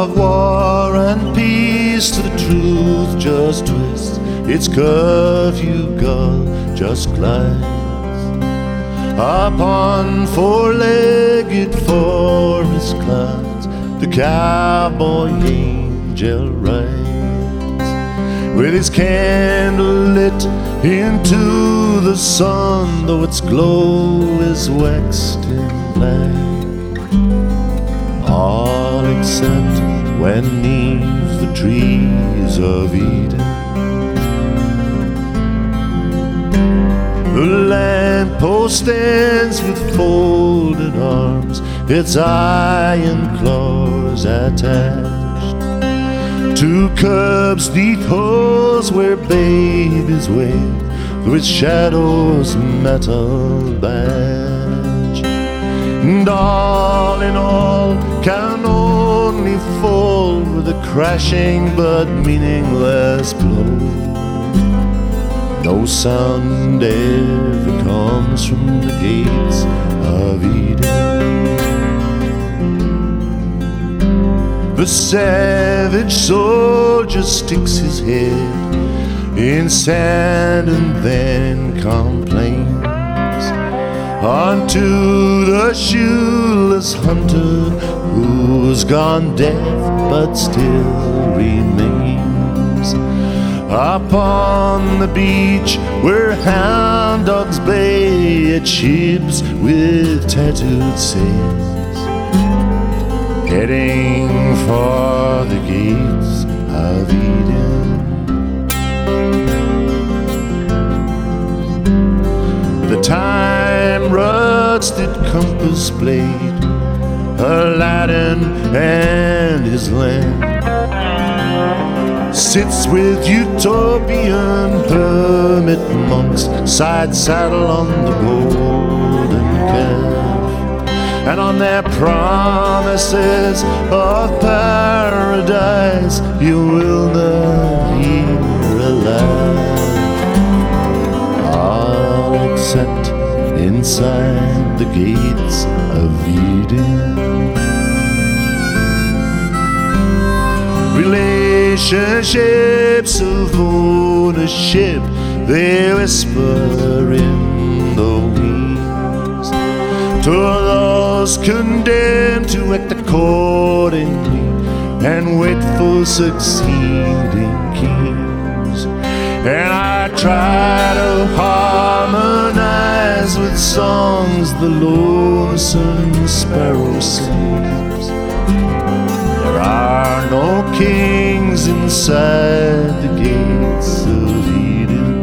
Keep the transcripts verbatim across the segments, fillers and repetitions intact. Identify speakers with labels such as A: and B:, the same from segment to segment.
A: of war and peace to the truth just twists its curfew gull just glides upon four-legged forest clouds. The cowboy angel rides with his candle lit into the sun, though its glow is waxed in black, all except when 'neath the trees of Eden the lamppost stands with folded arms, its iron claws attached to curbs 'neath holes where babies wait through its shadow's metal badge. And all in all can only fall with a crashing but meaningless blow. No sound ever comes from the gates of Eden. The savage soldier sticks his head in sand and then complains unto the shoeless hunter who's gone deaf but still remains upon the beach where hound dogs bay at ships with tattooed sails, heading for the gates of Eden. The time-rusted compass blade, Aladdin and his lamp, sits with utopian hermit monks side saddle on the golden calf, and on their promises of paradise you will not hear a laugh, all except inside the gates of Eden. Relationships of ownership, they whisper in the wings to those condemned to act accordingly and wait for succeeding kings. And I try to harmonize with songs the lonesome sparrow sings. There are no kings inside the gates of Eden.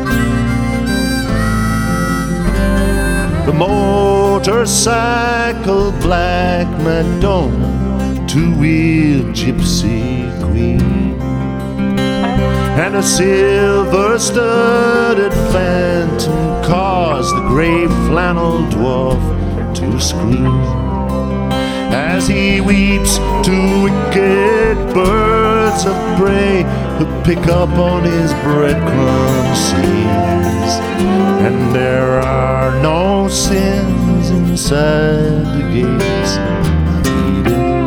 A: The motorcycle black Madonna, two-wheeled gypsy queen, and a silver-studded phantom cause the gray flannel dwarf to scream as he weeps to wicked birds of prey who pick up on his breadcrumb seeds. And there are no sins inside the gates of Eden.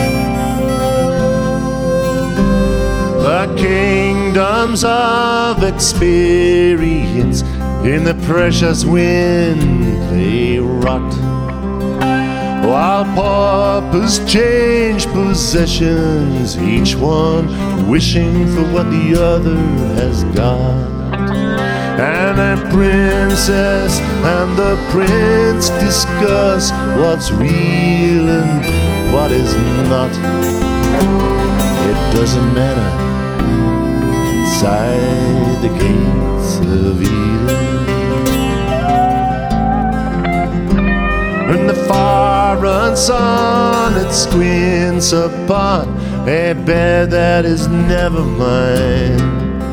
A: The kingdoms of experience in the precious wind they rot, while paupers change possessions, each one wishing for what the other has got. And the princess and the prince discuss what's real and what is not. It doesn't matter inside the gates of Eden. And the foreign sun, it squints upon a bed that is never mine,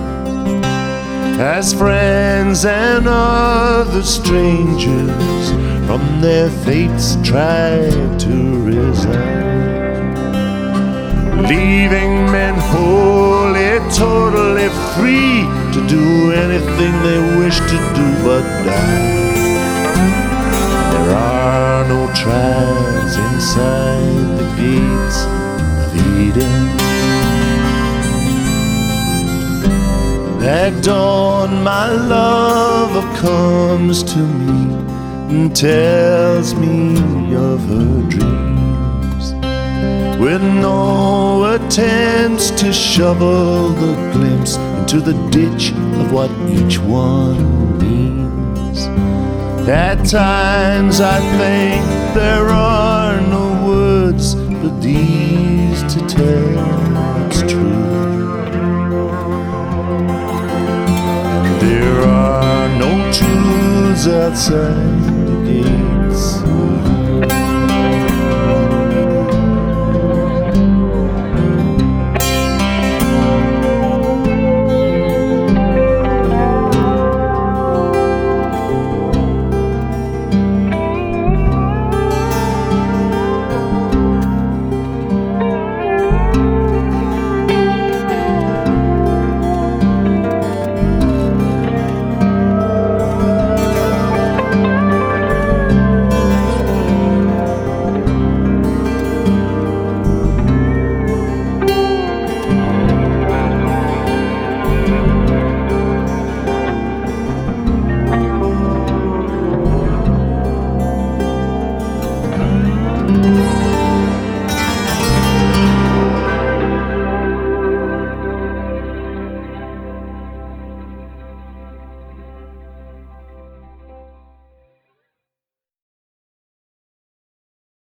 A: as friends and other strangers from their fates try to resign, leaving men wholly, totally free to do anything they wish to do but die. There are no trials inside the gates of of Eden. At dawn my lover comes to me and tells me of her dreams, with no attempts to shovel the glimpse into the ditch of what each one means. At times I think there are no words but these to tell its truth. There are no truths outside